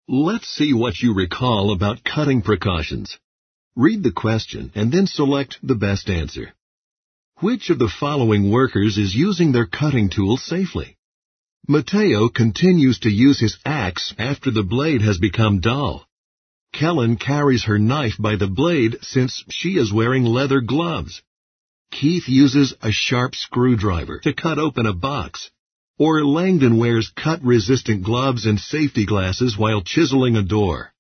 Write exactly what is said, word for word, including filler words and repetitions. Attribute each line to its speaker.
Speaker 1: Let's see what you recall about cutting precautions. Read the question and then select the best answer. Which of the following workers is using their cutting tool safely? Mateo continues to use his axe after the blade has become dull. Kellen carries her knife by the blade since she is wearing leather gloves. Keith uses a sharp screwdriver to cut open a box. Or Langdon wears cut-resistant gloves and safety glasses while chiseling a door.